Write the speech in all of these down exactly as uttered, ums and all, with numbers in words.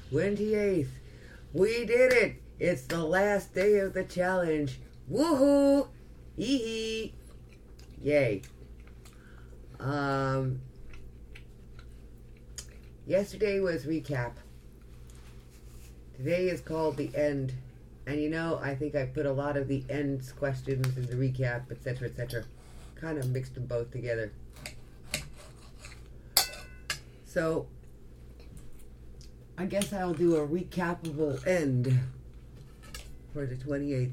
twenty-eighth. We did it. It's the last day of the challenge. Woohoo! Hee hee. Yay. Um, yesterday was recap. Today is called the end. And you know, I think I put a lot of the ends questions in the recap, et cetera, et cetera. Kind of mixed them both together. So, I guess I'll do a recapable end for the twenty-eighth.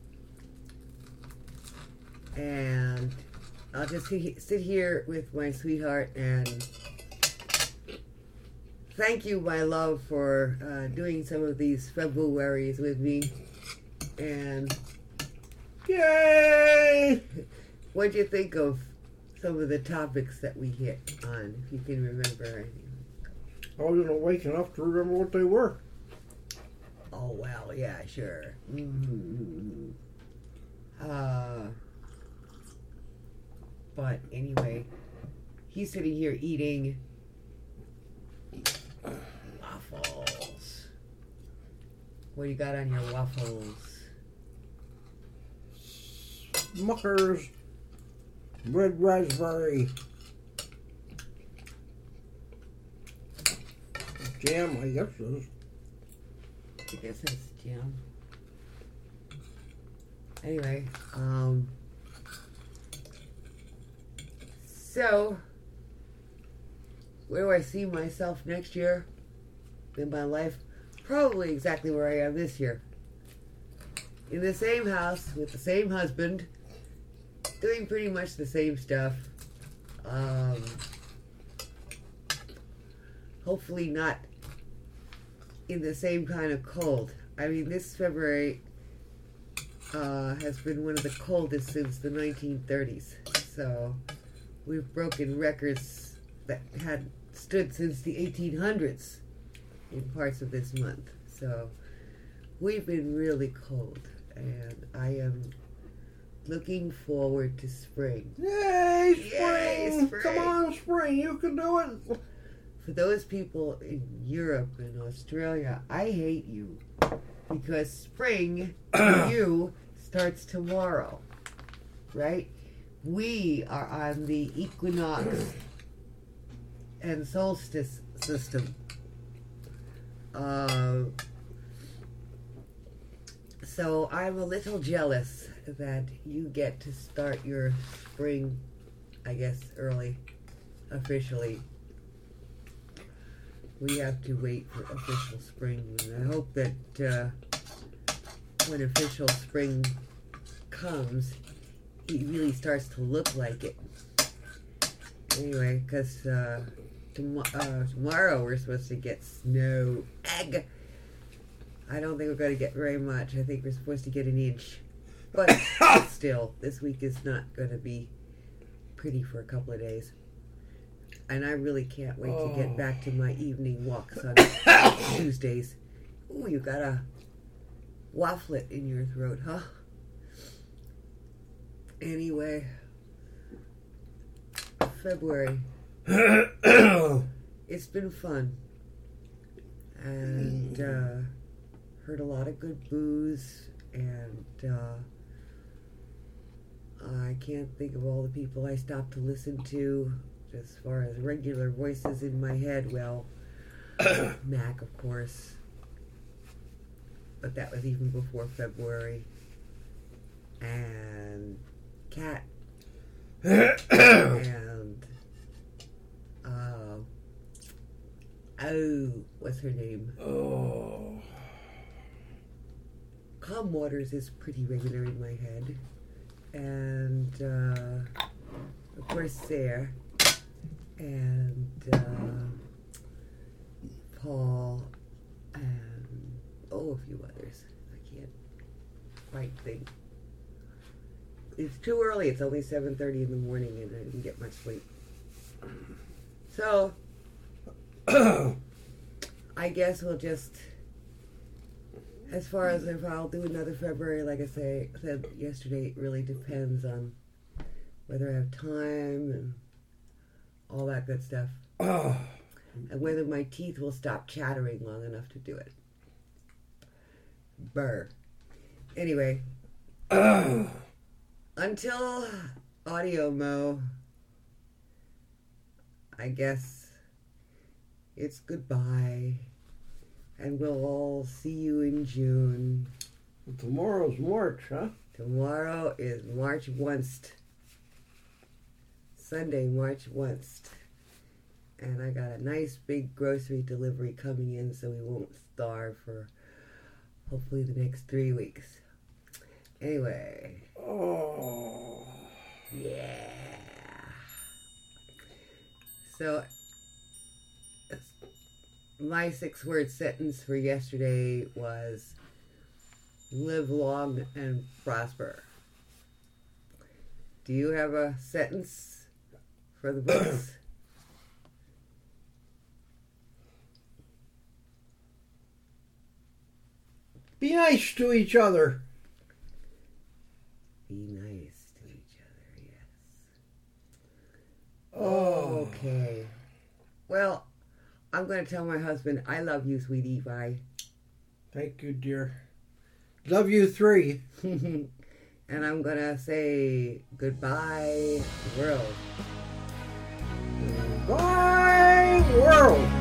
And I'll just sit here with my sweetheart and thank you, my love, for uh, doing some of these Februaries with me. And yay! What'd you think of some of the topics that we hit on, if you can remember anything? I wasn't awake enough to remember what they were. Oh, well, yeah, sure. Mm-hmm. Uh, but anyway, he's sitting here eating waffles. What do you got on your waffles? Smucker's red raspberry jam, I guess it is. I guess it's jam. Anyway, um, so where do I see myself next year in my life? Probably exactly where I am this year. In the same house with the same husband, doing pretty much the same stuff. Um, hopefully not in the same kind of cold. I mean, this February uh, has been one of the coldest since the nineteen thirties. So we've broken records that had stood since the eighteen hundreds in parts of this month. So we've been really cold, and I am looking forward to spring. Yay, spring! Yay, spring! Come on, spring, you can do it! For those people in Europe and Australia, I hate you, because spring for you starts tomorrow, right? We are on the equinox and solstice system. Uh, so I'm a little jealous that you get to start your spring, I guess, early, officially. We have to wait for official spring, and I hope that uh, when official spring comes, it really starts to look like it. Anyway, because uh, tom- uh, tomorrow we're supposed to get snow. Egg. I don't think we're going to get very much. I think we're supposed to get an inch. But still, this week is not going to be pretty for a couple of days. And I really can't wait oh. to get back to my evening walks on Tuesdays. Ooh, you got a wafflet in your throat, huh? Anyway, February. It's been fun. And uh, heard a lot of good booze. And uh, I can't think of all the people I stopped to listen to. As far as regular voices in my head, well, Mac, of course. But that was even before February. And Kat. and, uh, oh, what's her name? Oh. Calm Waters is pretty regular in my head. And, uh, of course, Sarah. And uh, Paul, and oh, a few others. I can't quite think. It's too early. It's only seven thirty in the morning, and I didn't get much sleep. So, I guess we'll just, as far as if I'll do another February, like I say, said yesterday, it really depends on whether I have time and all that good stuff. Oh. and whether my teeth will stop chattering long enough to do it. Burr. Anyway, Ugh. until Audio Mo, I guess it's goodbye, and we'll all see you in June. Tomorrow's March, huh? Tomorrow is March first. Sunday, March first. And I got a nice big grocery delivery coming in, so we won't starve for hopefully the next three weeks. Anyway. Oh. Yeah. So, my six-word sentence for yesterday was live long and prosper. Do you have a sentence for the books? Be nice to each other. Be nice to each other, yes. Oh. Okay. Well, I'm going to tell my husband, I love you, sweetie. Bye. Thank you, dear. Love you three. And I'm going to say goodbye, world. Bye, world.